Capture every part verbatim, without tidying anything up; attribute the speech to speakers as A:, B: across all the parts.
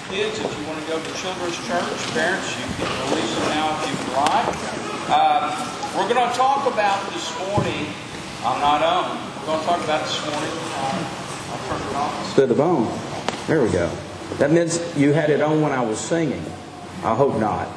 A: kids, if you want to go to Children's Church, parents, you can release them now if you would like. Uh, we're going to talk about this morning, I'm not on, we're going to talk about this morning, uh, I'll turn it off.
B: To the bone. There we go. That means you had it on when I was singing. I hope not.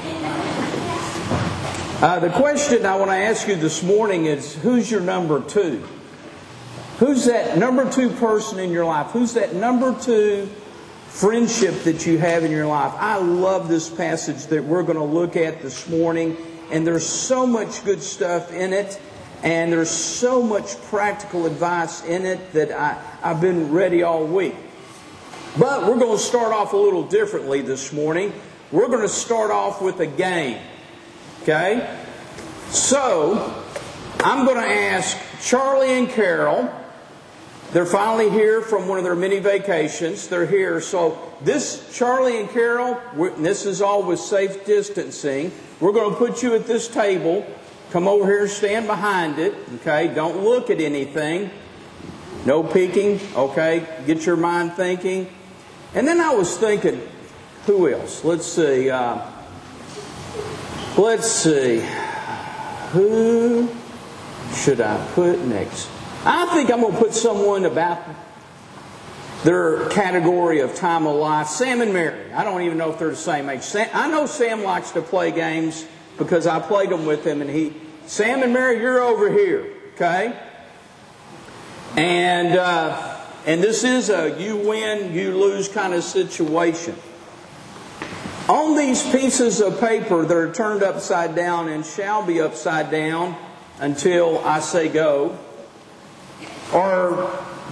B: Uh, the question I want to ask you this morning is, who's your number two? Who's that number two person in your life? Who's that number two friendship that you have in your life? I love this passage that we're going to look at this morning. And there's so much good stuff in it. And there's so much practical advice in it that I, I've been ready all week. But we're going to start off a little differently this morning. We're going to start off with a game. Okay? So, I'm going to ask Charlie and Carol. They're finally here from one of their mini vacations. They're here. So, this, Charlie and Carol, this is all with safe distancing. We're going to put you at this table. Come over here and stand behind it. Okay? Don't look at anything. No peeking. Okay? Get your mind thinking. And then I was thinking, who else? Let's see. Uh, let's see. Who should I put next? I think I'm going to put someone about their category of time of life. Sam and Mary. I don't even know if they're the same age. Sam, I know Sam likes to play games because I played them with him. And he, Sam and Mary, you're over here. Okay? And... Uh, And this is a you win, you lose kind of situation. On these pieces of paper that are turned upside down and shall be upside down until I say go, are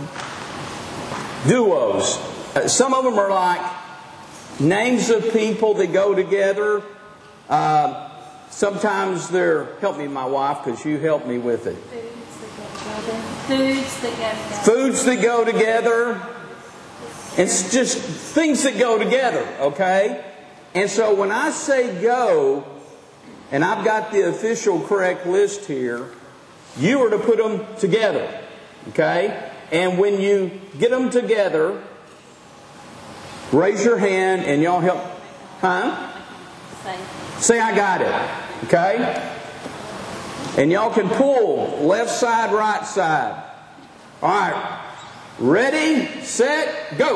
B: duos. Some of them are like names of people that go together. Uh, sometimes they're, help me my wife because you helped me with it.
C: Foods that go together.
B: Foods that go together. It's just things that go together, okay? And so when I say go, and I've got the official correct list here, you are to put them together, okay? And when you get them together, raise your hand and y'all help. Huh?
C: Say.
B: Say I got it, okay? And y'all can pull left side, right side. All right. Ready, set, go.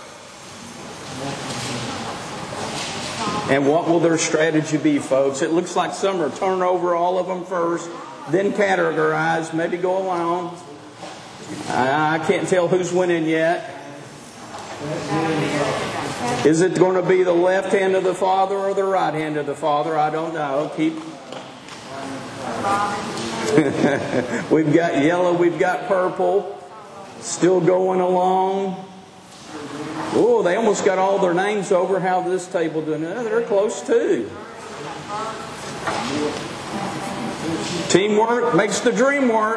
B: And what will their strategy be, folks? It looks like some are turn over all of them first, then categorize, maybe go along. I can't tell who's winning yet. Is it going to be the left hand of the Father or the right hand of the Father? I don't know. Keep... We've got yellow, we've got purple. Still going along. Oh, they almost got all their names over. How this table doing? Oh, they're close too. Teamwork makes the dream work.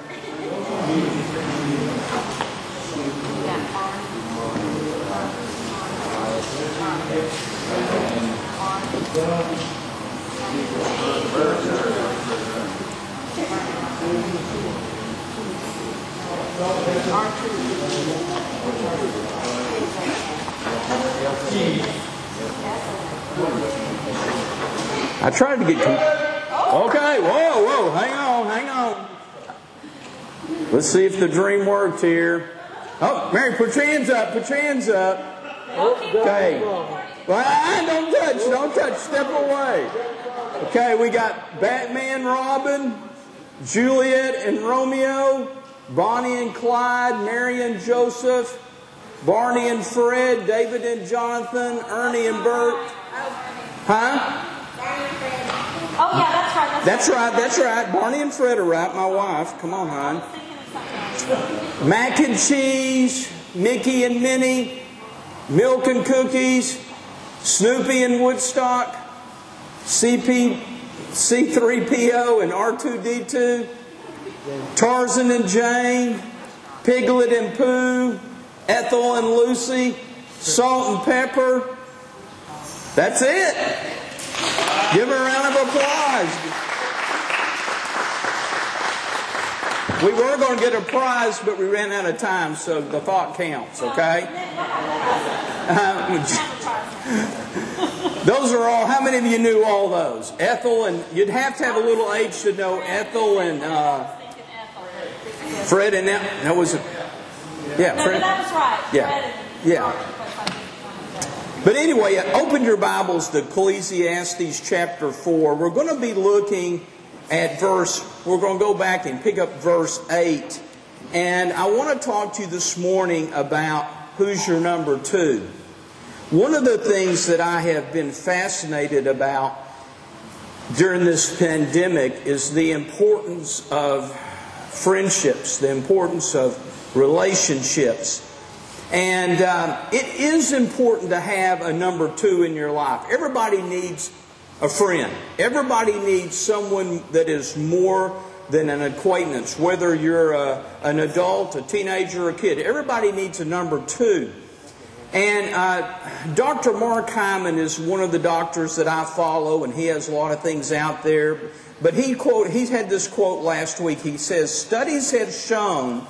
B: I tried to get... Okay, whoa, whoa, hang on, hang on. Let's see if the dream worked here. Oh, Mary, put your hands up, put your hands up. Okay. Well, I don't touch, don't touch, step away. Okay, we got Batman, Robin, Juliet and Romeo, Bonnie and Clyde, Mary and Joseph, Barney and Fred, David and Jonathan, Ernie and Bert. Huh?
C: Oh, yeah, that's right.
B: That's right, that's right. Barney and Fred are right, my wife. Come on, hon. Mac and cheese, Mickey and Minnie, milk and cookies, Snoopy and Woodstock, C P, C three P O and R two D two, Tarzan and Jane, Piglet and Pooh, Ethel and Lucy, Salt and Pepper. That's it. Give her a round of applause. We were going to get a prize, but we ran out of time, so the thought counts, okay? Those are all, how many of you knew all those? Ethel, and you'd have to have a little age to know Ethel and uh, Fred and that, that was, a, yeah.
C: No,
B: Fred,
C: but that was right.
B: yeah,
C: Fred and
B: yeah. But anyway, open your Bibles to Ecclesiastes chapter four. We're going to be looking at verse, we're going to go back and pick up verse eight. And I want to talk to you this morning about who's your number two. One of the things that I have been fascinated about during this pandemic is the importance of friendships, the importance of relationships. And uh, it is important to have a number two in your life. Everybody needs a friend. Everybody needs someone that is more than an acquaintance, whether you're a, an adult, a teenager, or a kid. Everybody needs a number two. And uh, Doctor Mark Hyman is one of the doctors that I follow, and he has a lot of things out there. But he quote, he had this quote last week. He says, "Studies have shown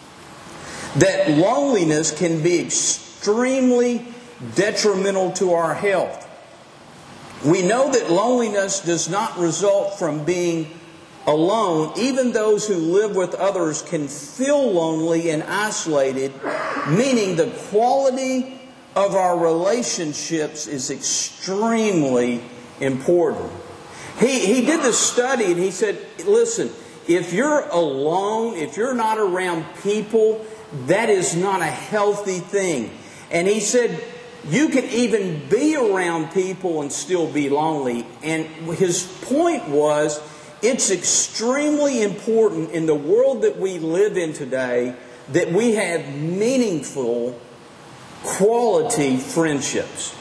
B: that loneliness can be extremely detrimental to our health. We know that loneliness does not result from being alone. Even those who live with others can feel lonely and isolated, meaning the quality of our relationships is extremely important." He, he did this study and he said, listen, if you're alone, if you're not around people, that is not a healthy thing. And he said, you can even be around people and still be lonely. And his point was, it's extremely important in the world that we live in today that we have meaningful, quality friendships.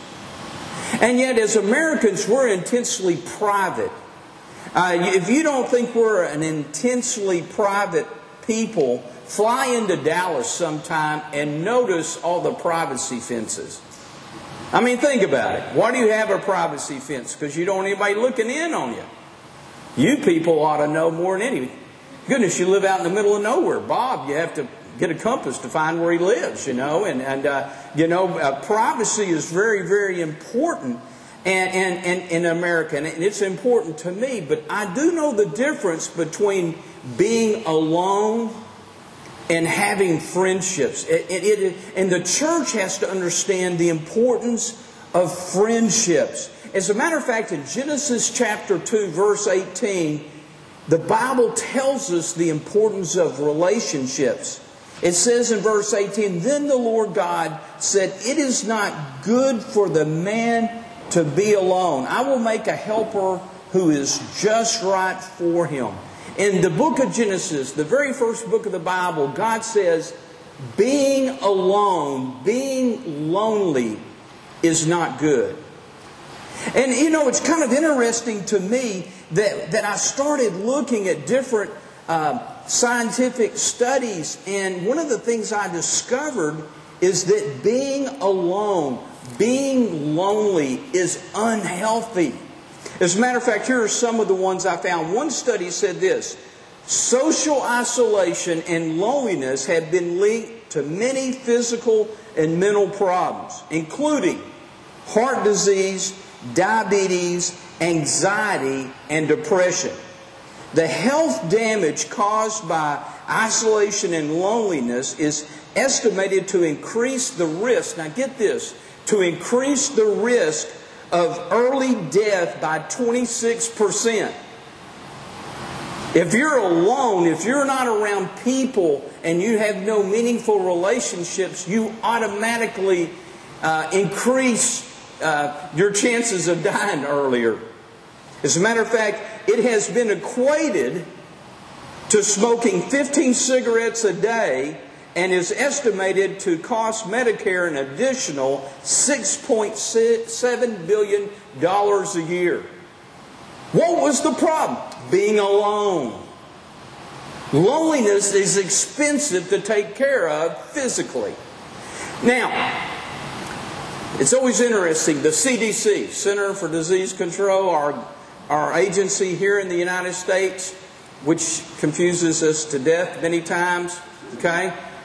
B: And yet, as Americans, we're intensely private. Uh, if you don't think we're an intensely private people, fly into Dallas sometime and notice all the privacy fences. I mean, think about it. Why do you have a privacy fence? Because you don't want anybody looking in on you. You people ought to know more than any. Goodness, you live out in the middle of nowhere. Bob, you have to get a compass to find where he lives, you know. And, and uh, you know, uh, privacy is very, very important and, and, and in America. And it's important to me. But I do know the difference between being alone and having friendships. It, it, it, and the church has to understand the importance of friendships. As a matter of fact, in Genesis chapter two, verse eighteen, the Bible tells us the importance of relationships. It says in verse eighteen, "Then the Lord God said, 'It is not good for the man to be alone. I will make a helper who is just right for him.'" In the book of Genesis, the very first book of the Bible, God says, being alone, being lonely is not good. And you know, it's kind of interesting to me that, that I started looking at different uh, scientific studies, and one of the things I discovered is that being alone, being lonely is unhealthy. As a matter of fact, here are some of the ones I found. One study said this: social isolation and loneliness have been linked to many physical and mental problems, including heart disease, diabetes, anxiety, and depression. The health damage caused by isolation and loneliness is estimated to increase the risk, now get this, to increase the risk of early death by twenty-six percent. If you're alone, if you're not around people and you have no meaningful relationships, you automatically uh, increase uh, your chances of dying earlier. As a matter of fact, it has been equated to smoking fifteen cigarettes a day and is estimated to cost Medicare an additional six point seven billion dollars a year. What was the problem? Being alone. Loneliness is expensive to take care of physically. Now, it's always interesting. The C D C, Center for Disease Control, our, our agency here in the United States, which confuses us to death many times, okay?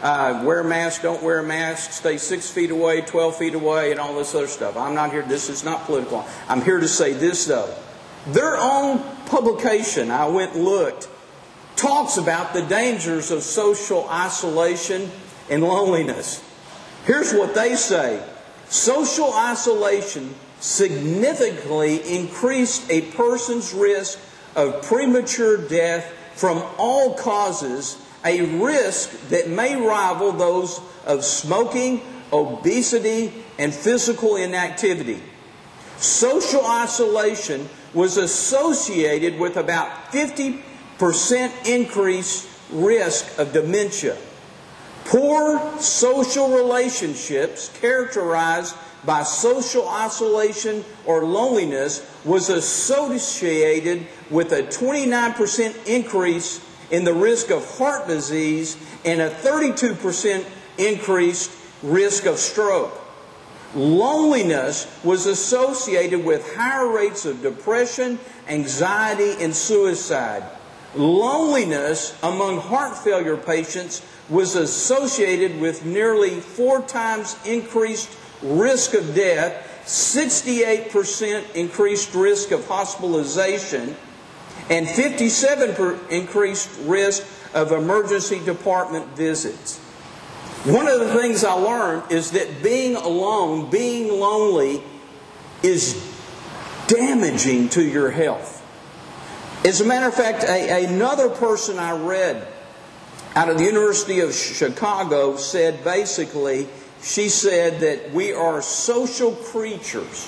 B: uh, wear a mask, don't wear a mask, stay six feet away, twelve feet away, and all this other stuff. I'm not here, this is not political. I'm here to say this though. Their own publication, I went and looked, talks about the dangers of social isolation and loneliness. Here's what they say. Social isolation significantly increased a person's risk of premature death from all causes, a risk that may rival those of smoking, obesity, and physical inactivity. Social isolation was associated with about fifty percent increased risk of dementia. Poor social relationships characterized by social isolation or loneliness was associated with a twenty-nine percent increase in the risk of heart disease and a thirty-two percent increased risk of stroke. Loneliness was associated with higher rates of depression, anxiety, and suicide. Loneliness among heart failure patients was associated with nearly four times increased risk of death, sixty-eight percent increased risk of hospitalization, and fifty-seven percent increased risk of emergency department visits. One of the things I learned is that being alone, being lonely, is damaging to your health. As a matter of fact, a, another person I read out of the University of Chicago said basically, she said that we are social creatures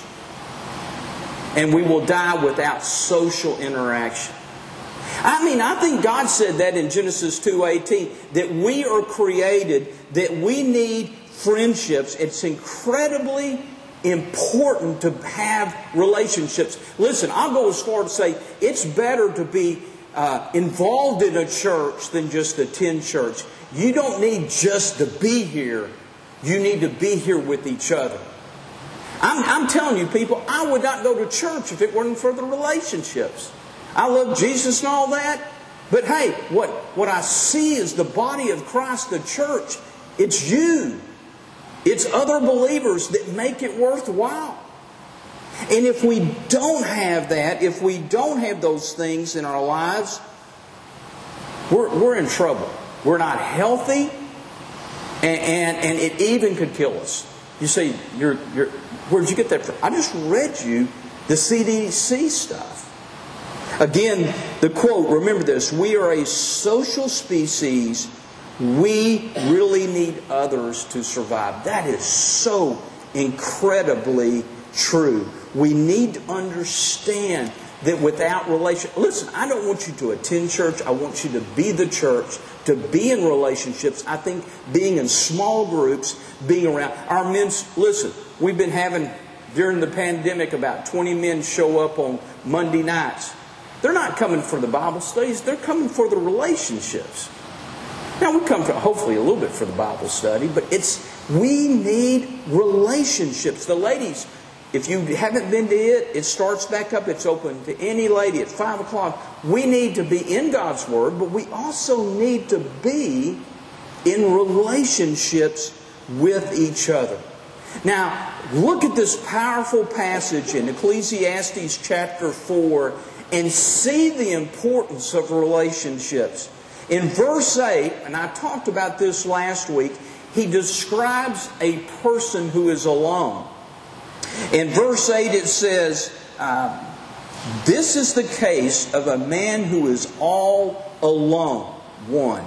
B: and we will die without social interaction. I mean, I think God said that in Genesis two eighteen, that we are created, that we need friendships. It's incredibly important to have relationships. Listen, I'll go as far to say it's better to be uh, involved in a church than just attend church. You don't need just to be here. You need to be here with each other. I'm, I'm telling you, people, I would not go to church if it weren't for the relationships. I love Jesus and all that. But hey, what, what I see is the body of Christ, the church. It's you. It's other believers that make it worthwhile. And if we don't have that, if we don't have those things in our lives, we're, we're in trouble. We're not healthy, and, and, and it even could kill us. You say, you're, you're, where'd you get that from? I just read you the C D C stuff. Again, the quote, remember this, we are a social species. We really need others to survive. That is so incredibly true. We need to understand that without relation, listen, I don't want you to attend church. I want you to be the church, to be in relationships. I think being in small groups, being around our men's, listen, we've been having during the pandemic about twenty men show up on Monday nights. They're not coming for the Bible studies. They're coming for the relationships. Now, we come for, hopefully a little bit for the Bible study, but it's we need relationships. The ladies, if you haven't been to it, it starts back up. It's open to any lady at five o'clock. We need to be in God's Word, but we also need to be in relationships with each other. Now, look at this powerful passage in Ecclesiastes chapter four and see the importance of relationships. In verse eight, and I talked about this last week, he describes a person who is alone. In verse eight it says, uh, this is the case of a man who is all alone. One.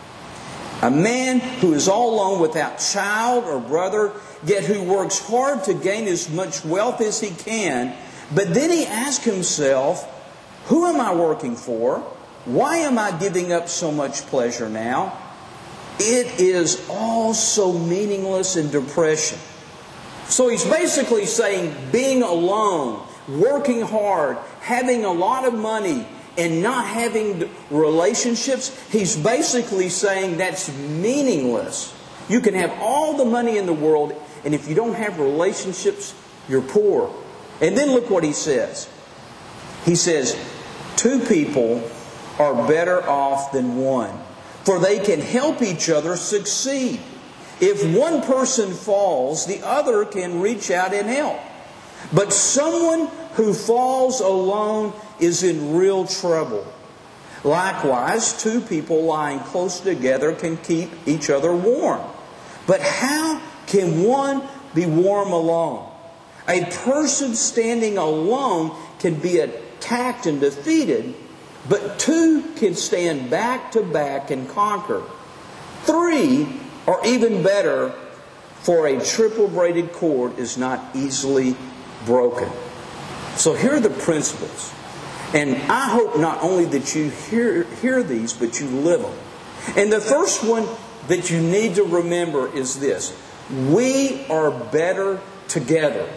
B: A man who is all alone without child or brother, yet who works hard to gain as much wealth as he can. But then he asks himself, who am I working for? Why am I giving up so much pleasure now? It is all so meaningless and depression. So he's basically saying being alone, working hard, having a lot of money, and not having relationships, he's basically saying that's meaningless. You can have all the money in the world, and if you don't have relationships, you're poor. And then look what he says. He says, two people are better off than one, for they can help each other succeed. If one person falls, the other can reach out and help. But someone who falls alone is in real trouble. Likewise, two people lying close together can keep each other warm. But how can one be warm alone? A person standing alone can be attacked and defeated, but two can stand back to back and conquer. Three are even better, for a triple braided cord is not easily broken. So here are the principles. And I hope not only that you hear, hear these, but you live them. And the first one that you need to remember is this. We are better together.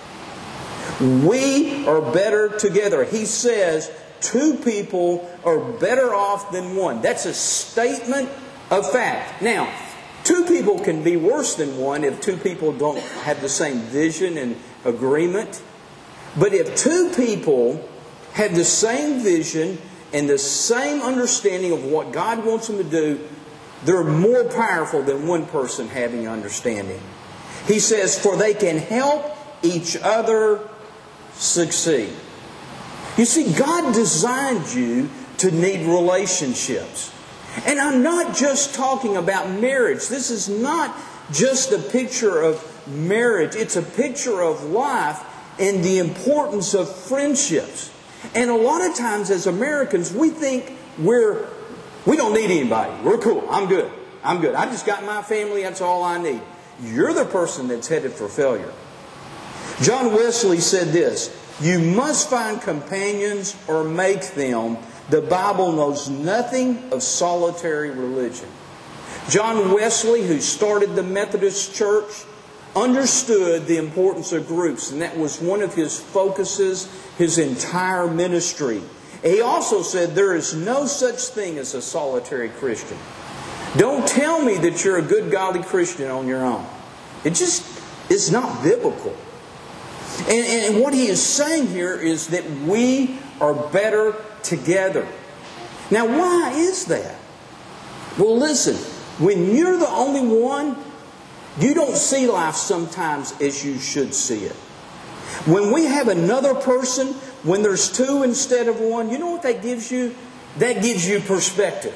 B: We are better together. He says two people are better off than one. That's a statement of fact. Now, two people can be worse than one if two people don't have the same vision and agreement. But if two people have the same vision and the same understanding of what God wants them to do, they're more powerful than one person having understanding. He says, for they can help each other succeed. You see, God designed you to need relationships. And I'm not just talking about marriage. This is not just a picture of marriage. It's a picture of life and the importance of friendships. And a lot of times as Americans, we think we're, we don't need anybody. We're cool. I'm good. I'm good. I just got my family. That's all I need. You're the person that's headed for failure. John Wesley said this, you must find companions or make them. The Bible knows nothing of solitary religion. John Wesley, who started the Methodist Church, understood the importance of groups, and that was one of his focuses, his entire ministry. He also said there is no such thing as a solitary Christian. Don't tell me that you're a good, godly Christian on your own. It just is not biblical. And, and what he is saying here is that we are better together. Now, why is that? Well, listen, when you're the only one, you don't see life sometimes as you should see it. When we have another person, when there's two instead of one, you know what that gives you? That gives you perspective.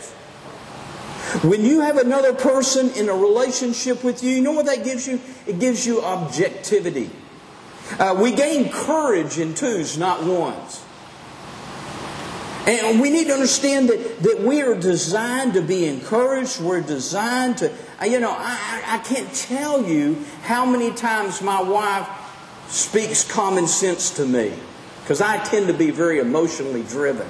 B: When you have another person in a relationship with you, you know what that gives you? It gives you objectivity. Uh, we gain courage in twos, not ones. And we need to understand that, that we are designed to be encouraged. We're designed to, you know, I, I can't tell you how many times my wife speaks common sense to me. Because I tend to be very emotionally driven.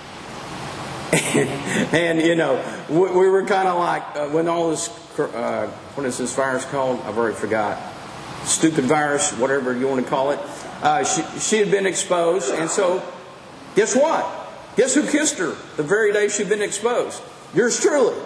B: And, and you know, we, we were kind of like, uh, when all this, uh, what is this virus called? I've already forgot. Stupid virus, whatever you want to call it. Uh, she, she had been exposed. And so, guess what? Guess who kissed her the very day she'd been exposed? Yours truly.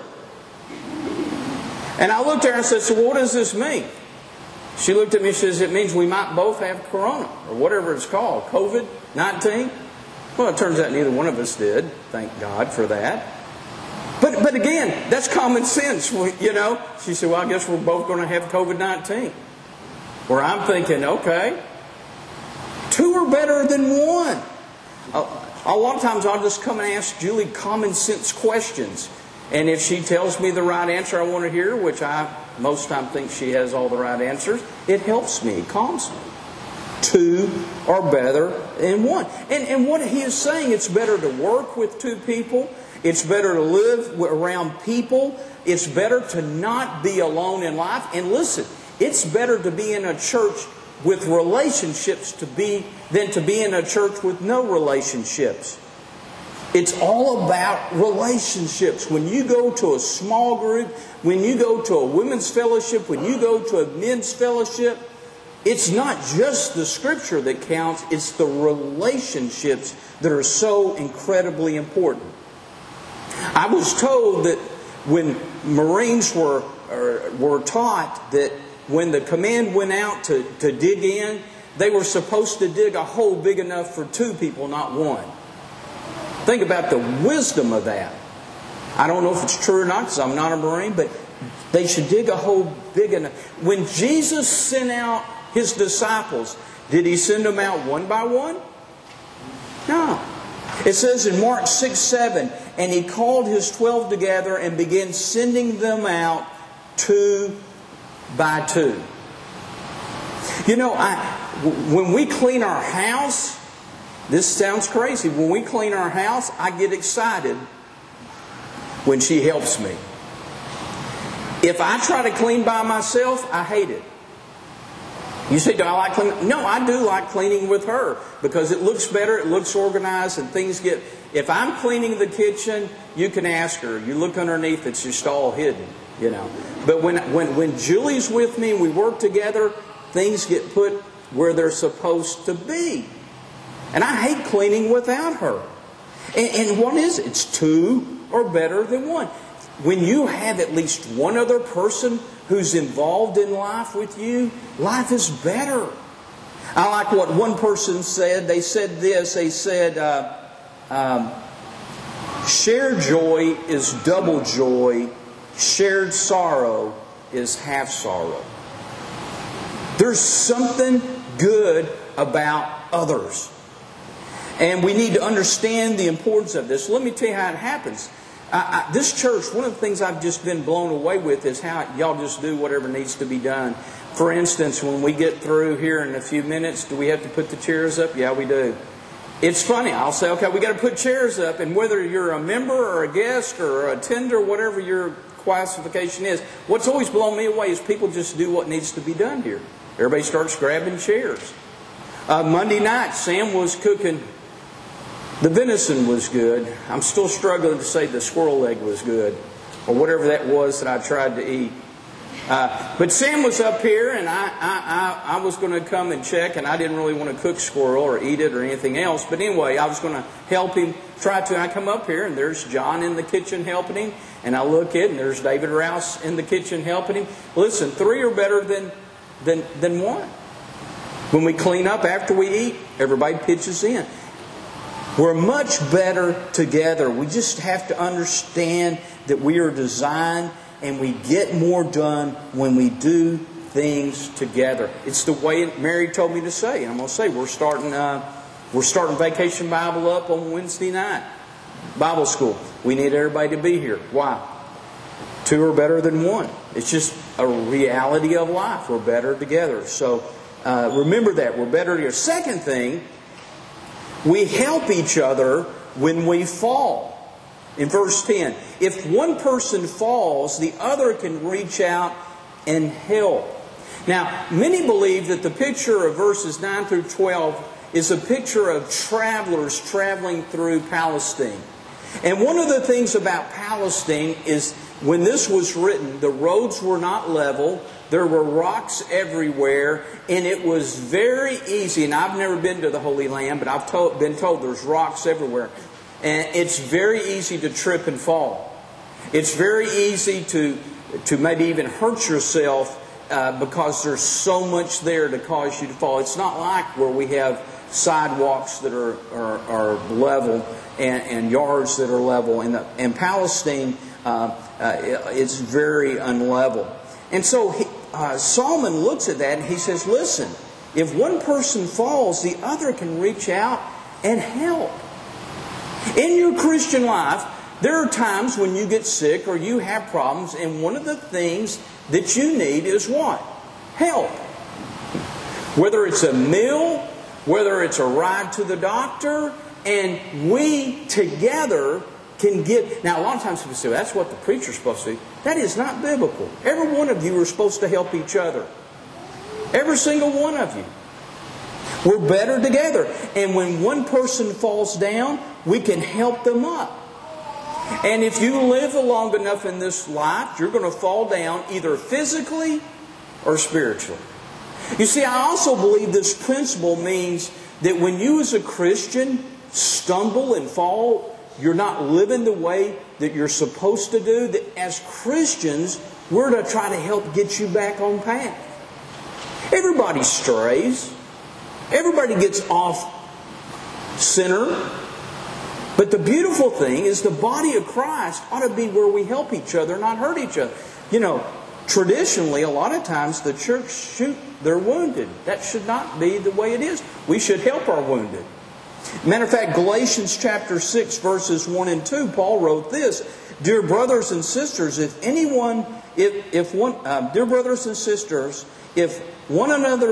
B: And I looked at her and said, so what does this mean? She looked at me and says, it means we might both have corona, or whatever it's called, COVID nineteen. Well, it turns out neither one of us did. Thank God for that. But but again, that's common sense, you know. She said, well, I guess we're both going to have COVID nineteen. Where I'm thinking, okay, two are better than one. A lot of times I'll just come and ask Julie common sense questions. And if she tells me the right answer I want to hear, which I most time think she has all the right answers, it helps me, it calms me. Two are better than one. And, and what he is saying, it's better to work with two people. It's better to live around people. It's better to not be alone in life. And listen, it's better to be in a church with relationships to be than to be in a church with no relationships. It's all about relationships. When you go to a small group, when you go to a women's fellowship, when you go to a men's fellowship, it's not just the scripture that counts, it's the relationships that are so incredibly important. I was told that when Marines were, or, were taught that when the command went out to, to dig in, they were supposed to dig a hole big enough for two people, not one. Think about the wisdom of that. I don't know if it's true or not because I'm not a Marine, but they should dig a hole big enough. When Jesus sent out His disciples, did He send them out one by one? No. It says in Mark six seven, and He called His twelve together and began sending them out two by two. You know, I, when we clean our house, this sounds crazy. When we clean our house, I get excited when she helps me. If I try to clean by myself, I hate it. You say, do I like cleaning? No, I do like cleaning with her because it looks better, it looks organized, and things get... If I'm cleaning the kitchen, you can ask her. You look underneath, it's just all hidden, you know. But when, when, when Julie's with me and we work together, things get put where they're supposed to be. And I hate cleaning without her. And, and what is it? It's two or better than one. When you have at least one other person who's involved in life with you, life is better. I like what one person said. They said this. They said, uh, um, shared joy is double joy. Shared sorrow is half sorrow. There's something good about others. And we need to understand the importance of this. Let me tell you how it happens. I, I, this church, one of the things I've just been blown away with is how y'all just do whatever needs to be done. For instance, when we get through here in a few minutes, do we have to put the chairs up? Yeah, we do. It's funny. I'll say, okay, we got to put chairs up. And whether you're a member or a guest or a attender, whatever your classification is, what's always blown me away is people just do what needs to be done here. Everybody starts grabbing chairs. Uh, Monday night, Sam was cooking. The venison was good. I'm still struggling to say the squirrel leg was good, or whatever that was that I tried to eat. Uh, but Sam was up here, and I, I, I, I was going to come and check, and I didn't really want to cook squirrel or eat it or anything else. But anyway, I was going to help him, try to. I come up here, and there's John in the kitchen helping him, and I look at, and there's David Rouse in the kitchen helping him. Listen, three are better than than than one. When we clean up after we eat, everybody pitches in. We're much better together. We just have to understand that we are designed and we get more done when we do things together. It's the way Mary told me to say. And I'm going to say we're starting uh, we're starting Vacation Bible up on Wednesday night. Bible school. We need everybody to be here. Why? Two are better than one. It's just a reality of life. We're better together. So uh, remember that. We're better together. Second thing, we help each other when we fall. In verse ten, if one person falls, the other can reach out and help. Now, many believe that the picture of verses nine through twelve is a picture of travelers traveling through Palestine. And one of the things about Palestine is when this was written, the roads were not level. There were rocks everywhere, and it was very easy. And I've never been to the Holy Land, but I've told, been told there's rocks everywhere. And it's very easy to trip and fall. It's very easy to, to maybe even hurt yourself uh, because there's so much there to cause you to fall. It's not like where we have sidewalks that are, are, are level and, and yards that are level. In, the, in Palestine, uh, uh, it's very unlevel. And so he, uh, Solomon looks at that and he says, listen, if one person falls, the other can reach out and help. In your Christian life, there are times when you get sick or you have problems, and one of the things that you need is what? Help. Whether it's a meal, whether it's a ride to the doctor, and we together can get... Now, a lot of times people say, that's what the preacher's supposed to do. That is not biblical. Every one of you are supposed to help each other. Every single one of you. We're better together. And when one person falls down, we can help them up. And if you live long enough in this life, you're going to fall down either physically or spiritually. You see, I also believe this principle means that when you as a Christian stumble and fall, you're not living the way that you're supposed to do. That as Christians, we're to try to help get you back on path. Everybody strays. Everybody gets off center. But the beautiful thing is the body of Christ ought to be where we help each other, not hurt each other. You know, traditionally, a lot of times the church shoot their wounded. That should not be the way it is. We should help our wounded. Matter of fact, Galatians chapter six, verses one and two, Paul wrote this: Dear brothers and sisters, if anyone, if if one, uh, dear brothers and sisters, if one another,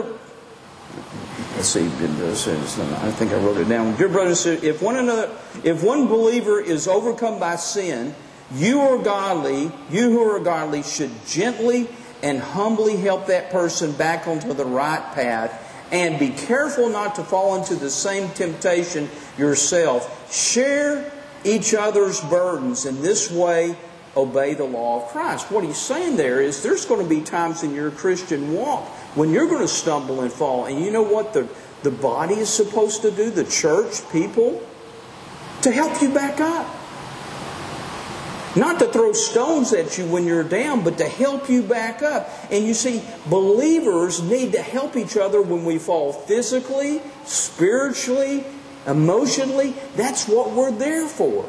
B: let's see, I think I wrote it down. Dear brothers and sisters, if one another, if one believer is overcome by sin, you are godly, you who are godly should gently and humbly help that person back onto the right path, and be careful not to fall into the same temptation yourself. Share each other's burdens. In this way, obey the law of Christ. What he's saying there is there's going to be times in your Christian walk when you're going to stumble and fall. And you know what the, the body is supposed to do? The church, people? To help you back up. Not to throw stones at you when you're down, but to help you back up. And you see, believers need to help each other when we fall physically, spiritually, emotionally. That's what we're there for.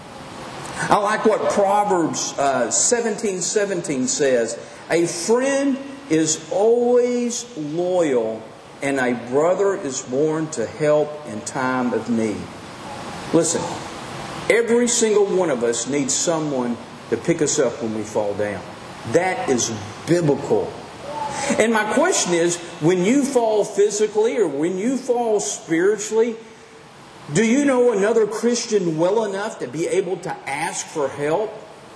B: I like what Proverbs uh, seventeen seventeen says. A friend is always loyal, and a brother is born to help in time of need. Listen. Every single one of us needs someone to pick us up when we fall down. That is biblical. And my question is, when you fall physically or when you fall spiritually, do you know another Christian well enough to be able to ask for help?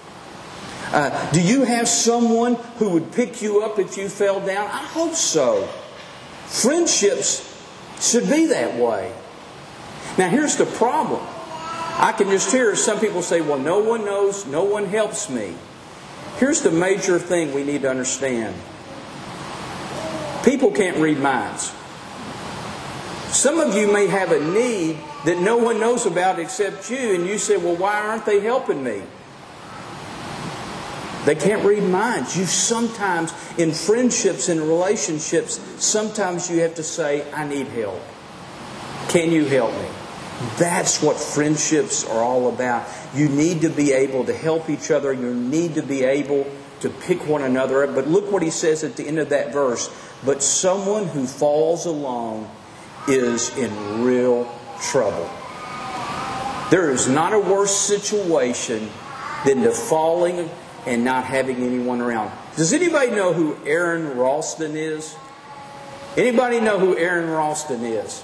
B: Uh, do you have someone who would pick you up if you fell down? I hope so. Friendships should be that way. Now here's the problem. I can just hear some people say, well, no one knows, no one helps me. Here's the major thing we need to understand. People can't read minds. Some of you may have a need that no one knows about except you, and you say, well, why aren't they helping me? They can't read minds. You sometimes, in friendships and relationships, sometimes you have to say, I need help. Can you help me? That's what friendships are all about. You need to be able to help each other. You need to be able to pick one another up. But look what he says at the end of that verse. But someone who falls alone is in real trouble. There is not a worse situation than the falling and not having anyone around. Does anybody know who Aaron Ralston is? Anybody know who Aaron Ralston is?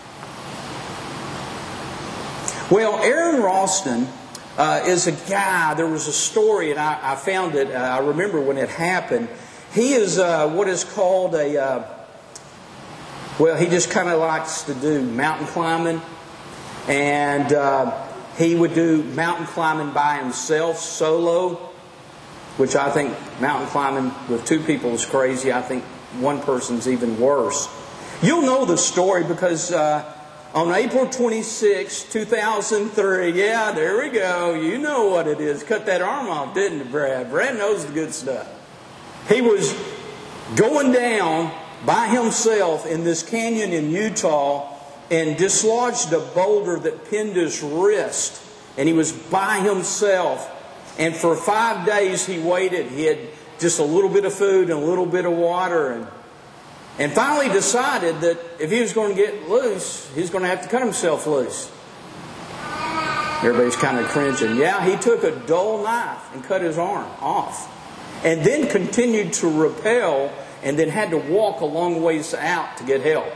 B: Well, Aaron Ralston uh, is a guy, there was a story, and I, I found it, uh, I remember when it happened. He is uh, what is called a, uh, well, he just kind of likes to do mountain climbing. And uh, he would do mountain climbing by himself, solo, which I think mountain climbing with two people is crazy. I think one person's even worse. You'll know the story because... Uh, On April twenty-sixth, two thousand three, yeah, there we go. You know what it is. Cut that arm off, didn't you, Brad? Brad knows the good stuff. He was going down by himself in this canyon in Utah and dislodged a boulder that pinned his wrist. And he was by himself. And for five days he waited. He had just a little bit of food and a little bit of water, and And finally decided that if he was going to get loose, he was going to have to cut himself loose. Everybody's kind of cringing. Yeah, he took a dull knife and cut his arm off. And then continued to rappel and then had to walk a long ways out to get help.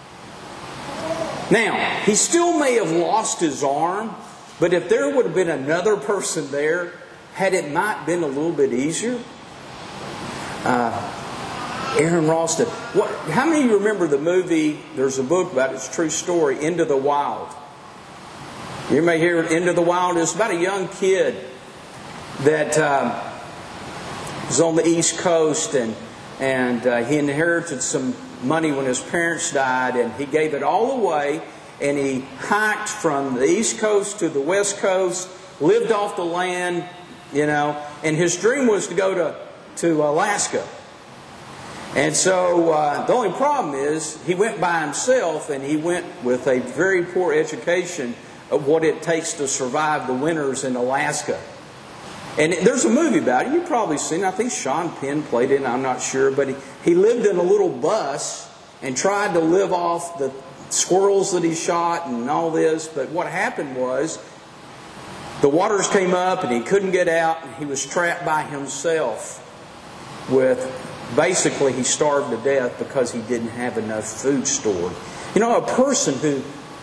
B: Now, he still may have lost his arm, but if there would have been another person there, had it not been a little bit easier? Uh... Aaron Ralston. What, how many of you remember the movie, there's a book about it, it's a true story, Into the Wild? You may hear Into the Wild. It's about a young kid that uh, was on the East Coast, and, and uh, he inherited some money when his parents died, and he gave it all away, and he hiked from the East Coast to the West Coast, lived off the land, you know, and his dream was to go to, to Alaska. And so uh, the only problem is he went by himself, and he went with a very poor education of what it takes to survive the winters in Alaska. And there's a movie about it. You've probably seen it. I think Sean Penn played it, I'm not sure. But he, he lived in a little bus and tried to live off the squirrels that he shot and all this. But what happened was the waters came up and he couldn't get out. And he was trapped by himself with, basically he starved to death because he didn't have enough food stored. You know, a person who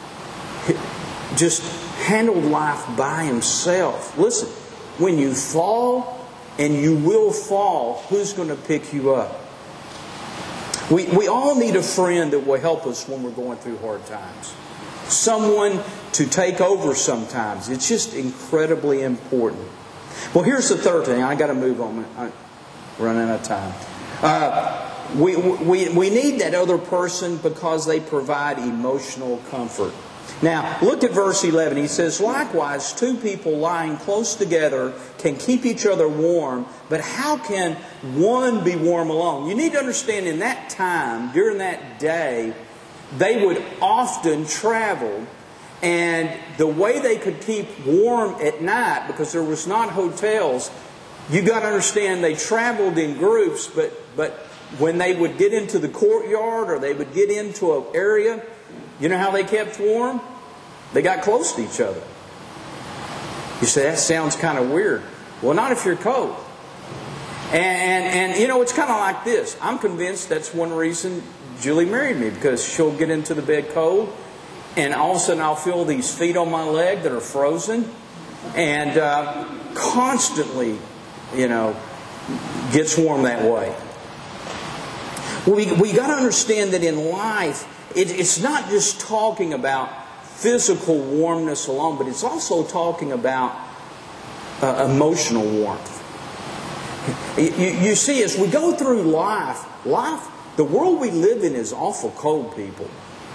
B: just handled life by himself. Listen. When you fall, and you will fall, who's going to pick you up? We, we all need a friend that will help us when we're going through hard times. Someone to take over sometimes. It's just incredibly important. Well, here's the third thing. I got to move on. I'm running out of time. Uh, we, we, we need that other person because they provide emotional comfort. Now, look at verse eleven. He says, likewise, two people lying close together can keep each other warm, but how can one be warm alone? You need to understand in that time, during that day, they would often travel, and the way they could keep warm at night, because there was not hotels, you got to understand they traveled in groups, but, but when they would get into the courtyard or they would get into an area, you know how they kept warm? They got close to each other. You say, that sounds kind of weird. Well, not if you're cold. And, and, and you know, it's kind of like this. I'm convinced that's one reason Julie married me, because she'll get into the bed cold, and all of a sudden I'll feel these feet on my leg that are frozen, and uh, constantly, you know, gets warm that way. We, we got to understand that in life, it, it's not just talking about physical warmness alone, but it's also talking about uh, emotional warmth. You, you see, as we go through life, life, the world we live in is awful cold, people.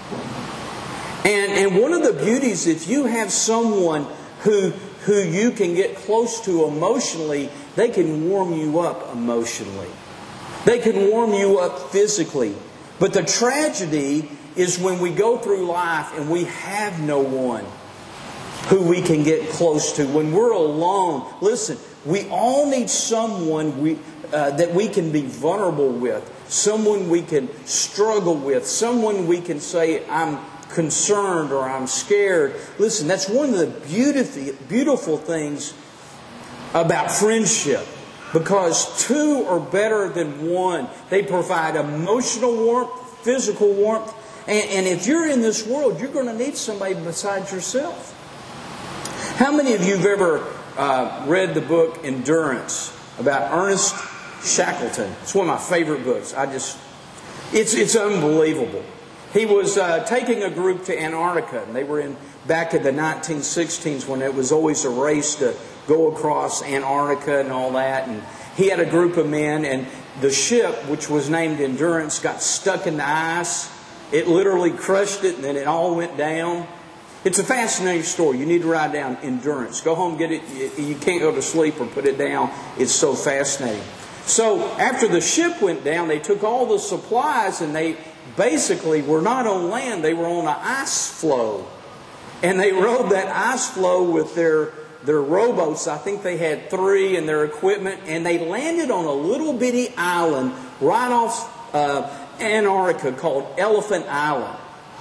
B: And, and one of the beauties, if you have someone who, who you can get close to emotionally, they can warm you up emotionally. They can warm you up physically. But the tragedy is when we go through life and we have no one who we can get close to. When we're alone, listen, we all need someone we, uh, that we can be vulnerable with. Someone we can struggle with. Someone we can say, I'm concerned or I'm scared. Listen, that's one of the beautiful, beautiful things about friendship. Because two are better than one. They provide emotional warmth, physical warmth. And, and if you're in this world, you're going to need somebody besides yourself. How many of you have ever uh, read the book Endurance about Ernest Shackleton? It's one of my favorite books. I just, it's it's unbelievable. He was uh, taking a group to Antarctica, and they were in back in the nineteen sixties when it was always a race to go across Antarctica and all that. And he had a group of men, and the ship, which was named Endurance, got stuck in the ice. It literally crushed it, and then it all went down. It's a fascinating story. You need to write down Endurance. Go home, get it. You can't go to sleep or put it down. It's so fascinating. So after the ship went down, they took all the supplies, and they basically were not on land. They were on an ice floe. And they rode that ice floe with their, their rowboats. I think they had three and their equipment. And they landed on a little bitty island right off uh, Antarctica called Elephant Island.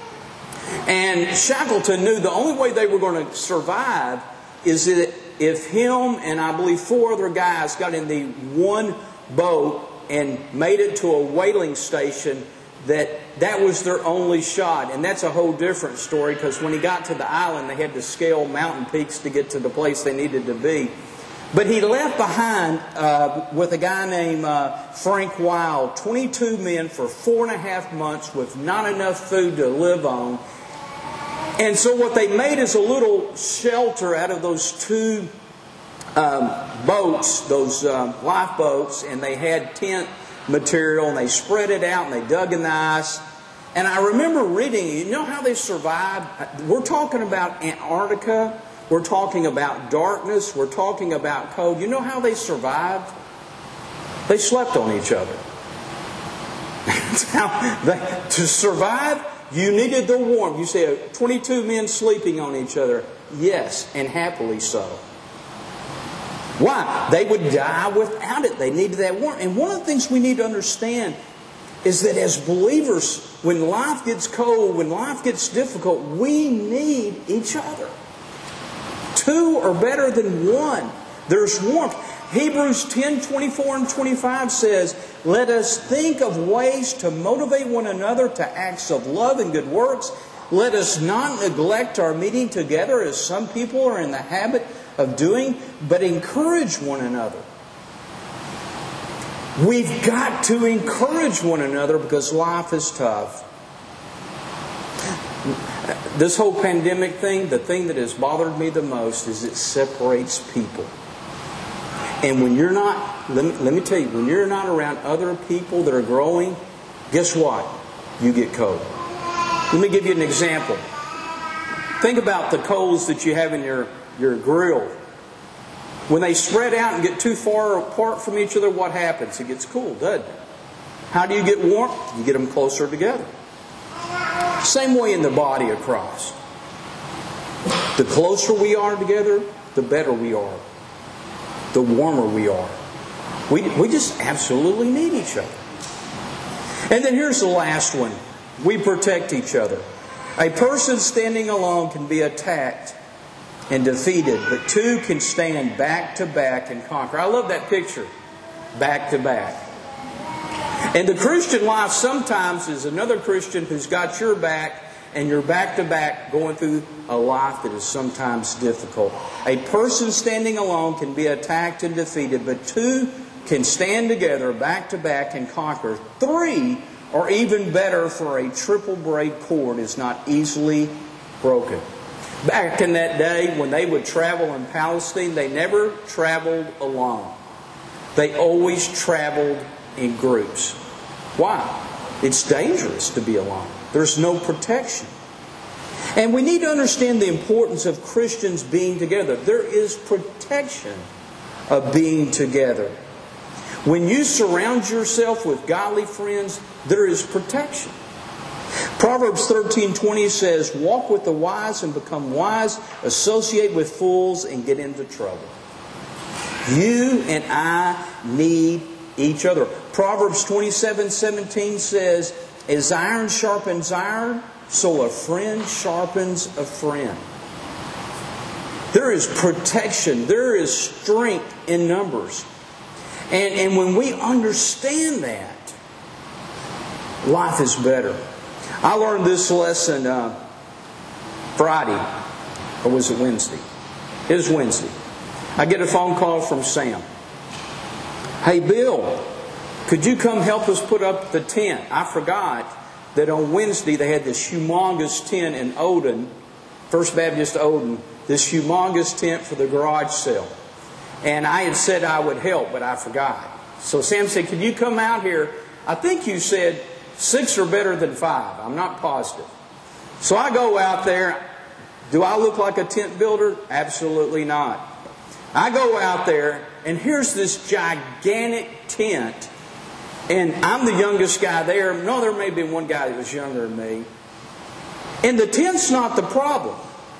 B: And Shackleton knew the only way they were going to survive is that if him and I believe four other guys got in the one boat and made it to a whaling station, that that was their only shot. And that's a whole different story, because when he got to the island, they had to scale mountain peaks to get to the place they needed to be. But he left behind uh, with a guy named uh, Frank Wild, twenty-two men for four and a half months with not enough food to live on. And so what they made is a little shelter out of those two um, boats, those um, lifeboats, and they had tent material, and they spread it out, and they dug in the ice. And I remember reading, you know how they survived? We're talking about Antarctica. We're talking about darkness. We're talking about cold. You know how they survived? They slept on each other. That's how they, to survive, you needed the warmth. You say twenty-two men sleeping on each other. Yes, and happily so. Why? They would die without it. They needed that warmth. And one of the things we need to understand is that as believers, when life gets cold, when life gets difficult, we need each other. Two are better than one. There's warmth. Hebrews ten, twenty-four and twenty-five says, let us think of ways to motivate one another to acts of love and good works. Let us not neglect our meeting together as some people are in the habit of doing, but encourage one another. We've got to encourage one another because life is tough. This whole pandemic thing, the thing that has bothered me the most is it separates people. And when you're not, let me, let me tell you, when you're not around other people that are growing, guess what? You get cold. Let me give you an example. Think about the coals that you have in your, your grill. When they spread out and get too far apart from each other, what happens? It gets cool, doesn't it? How do you get warm? You get them closer together. Same way in the body of Christ. The closer we are together, the better we are. The warmer we are. We, we just absolutely need each other. And then here's the last one. We protect each other. A person standing alone can be attacked and defeated, but two can stand back to back and conquer. I love that picture. Back to back. And the Christian life sometimes is another Christian who's got your back and you're back to back going through a life that is sometimes difficult. A person standing alone can be attacked and defeated, but two can stand together back to back and conquer. Three or even better, for a triple braid cord is not easily broken. Back in that day when they would travel in Palestine, they never traveled alone. They always traveled in groups. Why? It's dangerous to be alone. There's no protection. And we need to understand the importance of Christians being together. There is protection of being together. When you surround yourself with godly friends, there is protection. Proverbs thirteen twenty says, walk with the wise and become wise, associate with fools and get into trouble. You and I need each other. Proverbs twenty-seven seventeen says, as iron sharpens iron, so a friend sharpens a friend. There is protection. There is strength in numbers. And, and when we understand that, life is better. I learned this lesson uh, Friday, or was it Wednesday? It was Wednesday. I get a phone call from Sam. Hey, Bill, could you come help us put up the tent? I forgot that on Wednesday they had this humongous tent in Odin, First Baptist Odin, this humongous tent for the garage sale. And I had said I would help, but I forgot. So Sam said, could you come out here? I think you said six are better than five. I'm not positive. So I go out there. Do I look like a tent builder? Absolutely not. I go out there, and here's this gigantic tent. And I'm the youngest guy there. No, there may have been one guy that was younger than me. And the tent's not the problem.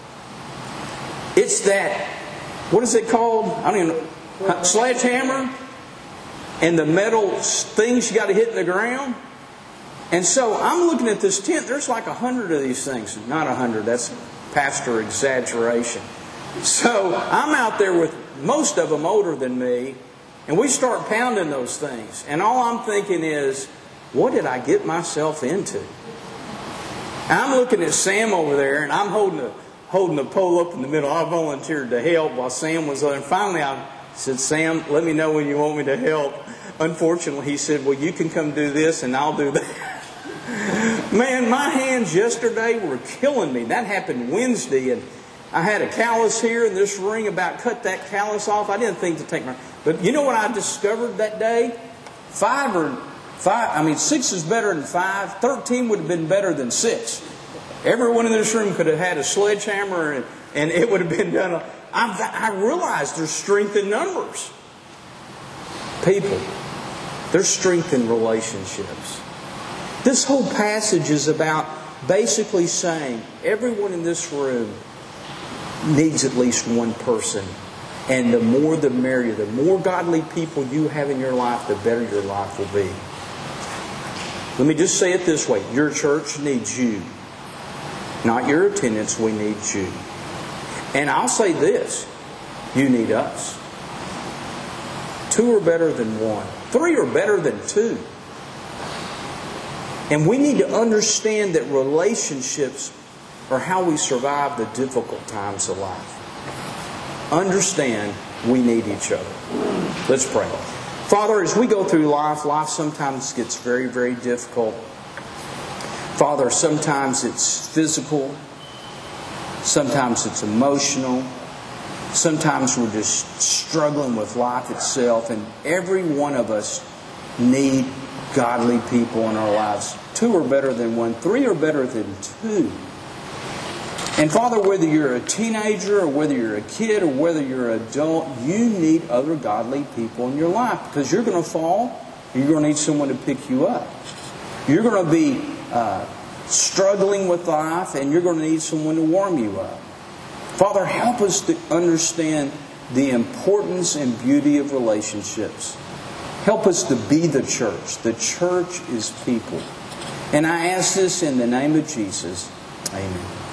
B: It's that, what is it called? I don't even know. Sledgehammer. And the metal things you got to hit in the ground. And so I'm looking at this tent. There's like a hundred of these things. Not a hundred. That's pastor exaggeration. So I'm out there with most of them older than me. And we start pounding those things. And all I'm thinking is, what did I get myself into? And I'm looking at Sam over there, and I'm holding a, holding the pole up in the middle. I volunteered to help while Sam was there. And finally I said, Sam, let me know when you want me to help. Unfortunately, he said, well, you can come do this and I'll do that. Man, my hands yesterday were killing me. That happened Wednesday, and I had a callus here, and this ring about cut that callus off. I didn't think to take my... But you know what I discovered that day? Five or five, I mean, six is better than five. Thirteen would have been better than six. Everyone in this room could have had a sledgehammer, and, and it would have been done. I, I realized there's strength in numbers. People, there's strength in relationships. This whole passage is about basically saying, everyone in this room, needs at least one person. And the more the merrier. The more godly people you have in your life, the better your life will be. Let me just say it this way. Your church needs you. Not your attendance, we need you. And I'll say this. You need us. Two are better than one. Three are better than two. And we need to understand that relationships are how we survive the difficult times of life. Understand we need each other. Let's pray. Father, as we go through life, life sometimes gets very, very difficult. Father, sometimes it's physical. Sometimes it's emotional. Sometimes we're just struggling with life itself. And every one of us need godly people in our lives. Two are better than one. Three are better than two. And Father, whether you're a teenager or whether you're a kid or whether you're an adult, you need other godly people in your life. Because you're going to fall. And you're going to need someone to pick you up. You're going to be uh, struggling with life, and you're going to need someone to warm you up. Father, help us to understand the importance and beauty of relationships. Help us to be the church. The church is people. And I ask this in the name of Jesus. Amen.